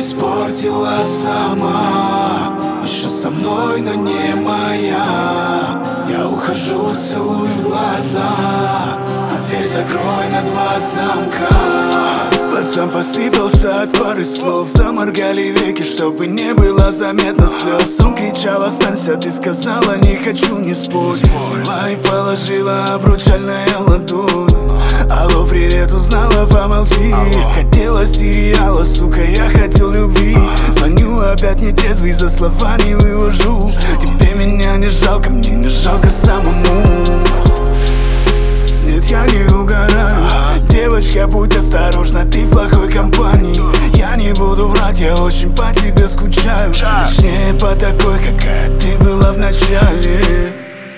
испортила сама. Еще со мной, но не моя. Я ухожу, целую в глаза, а дверь закрой на 2 замка. Глазам посыпался от пары слов, заморгали веки, чтобы не было заметно слез. Он кричал: останься, ты сказала, не хочу, не спорь. Взяла и положила обручальная ладонь. Алло, привет, узнала, помолчи. Хотела сериала, сука, я хотел любви. Звоню опять нетрезвый, за слова не вывожу. Тебе меня не жалко, мне не жалко самому. Нет, я не угораю. Девочка, будь осторожна, ты в плохой компании. Я не буду врать, я очень по тебе скучаю. Точнее, по такой, какая ты была в начале.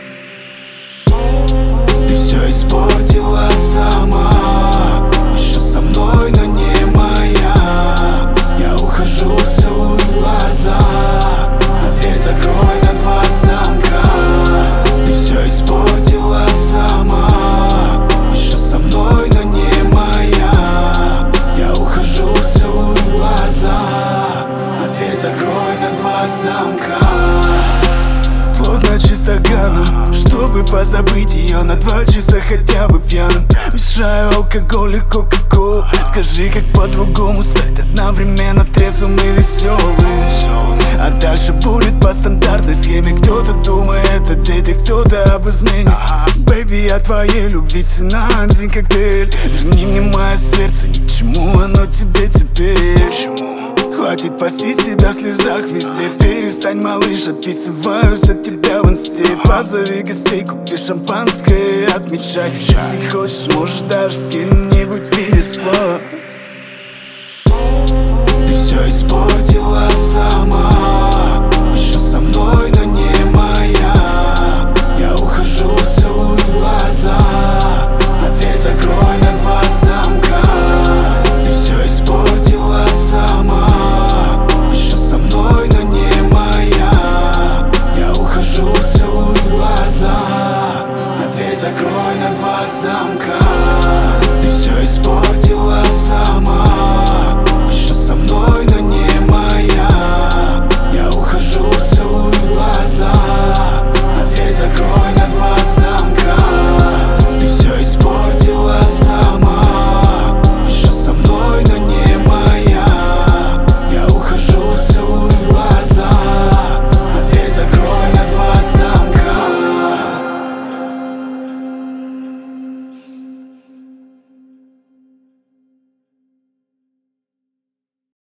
Ты все испортила сама. Еще со мной, но не моя. Я ухожу, целую в глаза, а дверь закрой на 2 замка. Ты все испортила сама. Еще со мной, но не моя. Я ухожу, целую в глаза, а дверь закрой на 2 замка. Плотно чистоганом, чтобы позабыть ее на 2 часа хотя бы пьяным. Мешаю алкоголь и кока-колу. Скажи, как по-другому стать одновременно трезвым и веселым. А дальше будет по стандартной схеме. Кто-то думает о дети, кто-то об измене. Бэйби, я твоей любви цена, один коктейль. Верни мне мое сердце, ни к чему оно тебе теперь. Хватит пасти себя в слезах везде. Перестань, малыш, отписываюсь от тебя в инсте. Позови гостей, купи шампанское, отмечай. Если хочешь, можешь даже с кем-нибудь переспать. Ты все испортила